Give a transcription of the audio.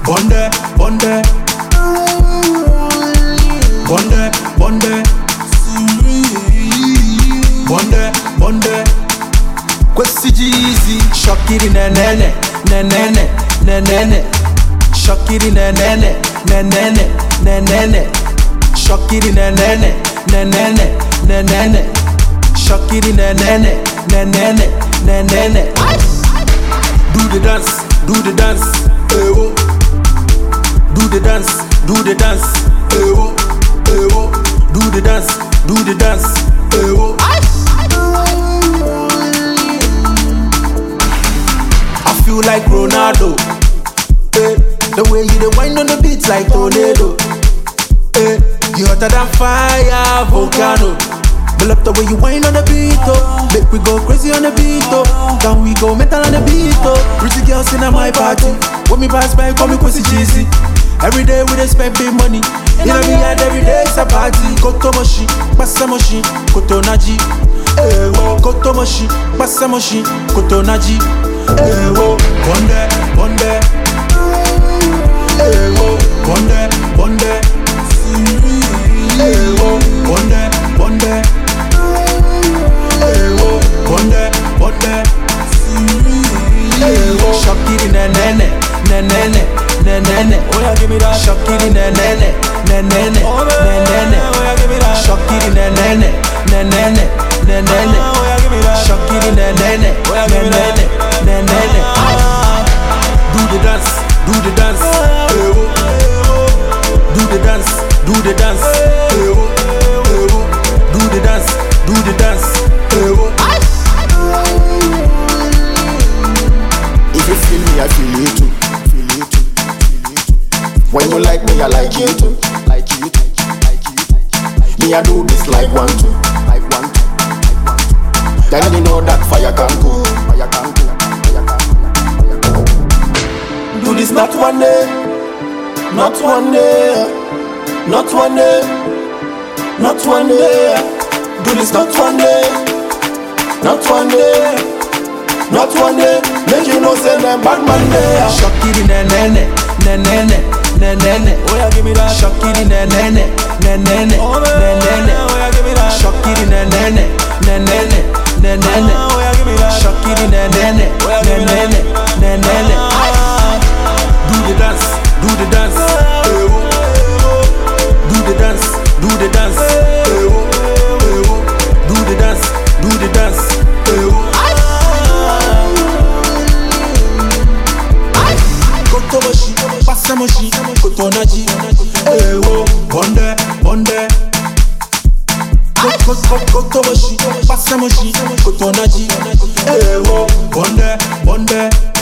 bonde, bonde, bonde, bonde, bonde, bonde. Questi Jeezy, shockiri nenene, nenene, nenene, shockiri nenene, nenene, nenene, shockiri nenene, nenene, nenene, shockiri nenene, nenene, nenene. Do the dance, do the dance, eh oh. Do the dance, do the dance, eh oh, eh oh. Do the dance, do the dance, eh oh. I feel like Ronaldo, eh. The way you dey wind on the beat like tornado, eh. You hotter than fire, volcano. I love the way you wind on the beat, oh. Make we go crazy on the beat, oh. Can we go mental on the beat, oh. Pretty girls in my party. When me pass by, call me Quincy Jeezy. Every day we dey spend big money. In a me and every day it's a party. Koto moshi, passa moshi, koto naji. Eh oh, koto moshi, passa moshi, koto naji. Eh oh, bonde, bonde. Eh oh, bonde, bonde. Eh oh, bonde, bonde. Bonde, bonde, shockiri nenene, nenene, nenene. Oh yeah, give me that. Shockiri nenene, nenene, nenene. Oh yeah, give me that. Shockiri nenene, nenene, nenene. Oh yeah, give me that. Shockiri nenene, nenene, nenene. Do the dance, do the dance, eh oh. Do the dance, do the dance, eh oh, eh oh. Do the dance, do the dance, eh oh. If you feel me, I feel you too. Feel you too. When you like me, I like you too. Like you too. Me, I do this like one two. Like one two. Then you know that fire can go. Fire can go. Fire can go. Do this not one day. Not one day. Not one day. Not one day. Do this not one day. Not one day. Not one day, make you know say them bad man there. Shockiri nenene, nenene, nenene. Oh yeah, give me that. Shockiri nenene, nenene, nenene. Oh yeah, give me that. Shockiri nenene, nenene, nenene. Oh yeah, give me that. Shockiri nenene, nenene, nenene. Do the dance, do the dance, eh oh. Do the dance, do the dance, eh oh, eh oh. Do the dance, do the dance, eh oh. Koto moshi, passa moshi, koto naji. Eh oh, bonde, bonde. Koto moshi, passa moshi, koto naji. Eh oh, bonde, bonde.